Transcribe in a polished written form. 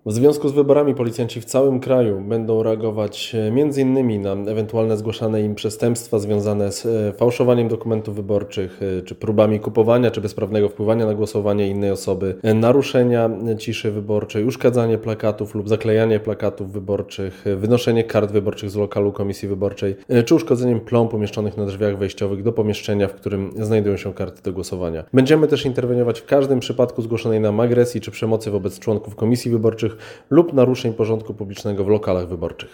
W związku z wyborami policjanci w całym kraju będą reagować m.in. na ewentualne zgłaszane im przestępstwa związane z fałszowaniem dokumentów wyborczych, czy próbami kupowania, czy bezprawnego wpływania na głosowanie innej osoby, naruszenia ciszy wyborczej, uszkadzanie plakatów lub zaklejanie plakatów wyborczych, wynoszenie kart wyborczych z lokalu komisji wyborczej, czy uszkodzeniem plomb umieszczonych na drzwiach wejściowych do pomieszczenia, w którym znajdują się karty do głosowania. Będziemy też interweniować w każdym przypadku zgłoszonej nam agresji czy przemocy wobec członków komisji wyborczych lub naruszeń porządku publicznego w lokalach wyborczych.